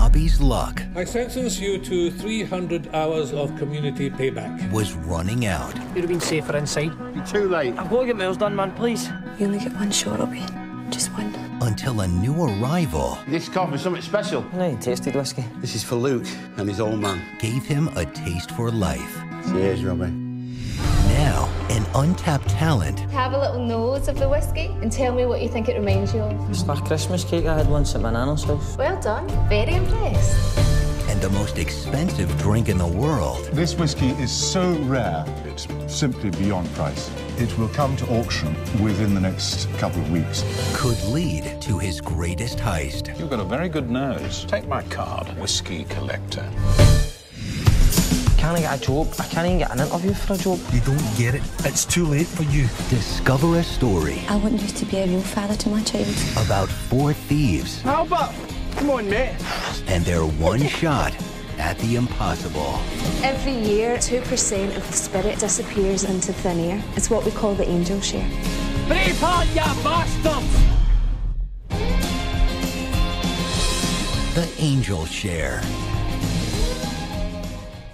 Bobby's luck I sentence you to 300 hours of community payback. was running out. You'd have been safer inside. You're too late. I've got to get my nails done, man, please. You only get one shot, Robbie. Just one. Until a new arrival This coffee's something special. I know you tasted whiskey. This is for Luke and his old man. gave him a taste for life. Cheers, Robbie. Now, an untapped talent Have a little nose of the whiskey and tell me what you think it reminds you of. It's like a Christmas cake I had once at my nana's house. Well done. Very impressed. and the most expensive drink in the world This whiskey is so rare, it's simply beyond price. It will come to auction within the next couple of weeks. could lead to his greatest heist. You've got a very good nose. Take my card, Whiskey Collector. Can't I get a job? I can't even get an interview for a job. You don't get it. It's too late for you. Discover a story I want you to be a real father to my child. about four thieves How about? Come on, mate. and their one shot at the impossible. Every year, 2% of the spirit disappears into thin air. It's what we call the angel share. Braveheart, you bastards! The Angel Share.